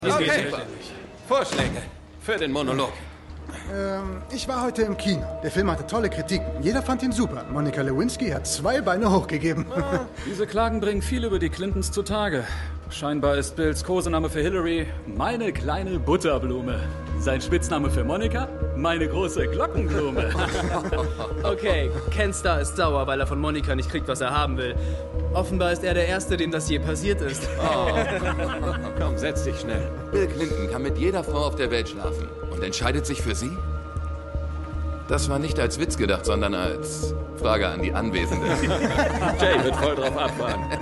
Okay, Vorschläge für den Monolog. Ich war heute im Kino. Der Film hatte tolle Kritiken. Jeder fand ihn super. Monica Lewinsky hat 2 Beine hochgegeben. Diese Klagen bringen viel über die Clintons zutage. Scheinbar ist Bills Kosename für Hillary meine kleine Butterblume. Sein Spitzname für Monica? Meine große Glockenblume. Okay, Ken Starr ist sauer, weil er von Monica nicht kriegt, was er haben will. Offenbar ist er der Erste, dem das je passiert ist. Komm, setz dich schnell. Bill Clinton kann mit jeder Frau auf der Welt schlafen und entscheidet sich für sie? Das war nicht als Witz gedacht, sondern als Frage an die Anwesenden. Jay wird voll drauf abfahren.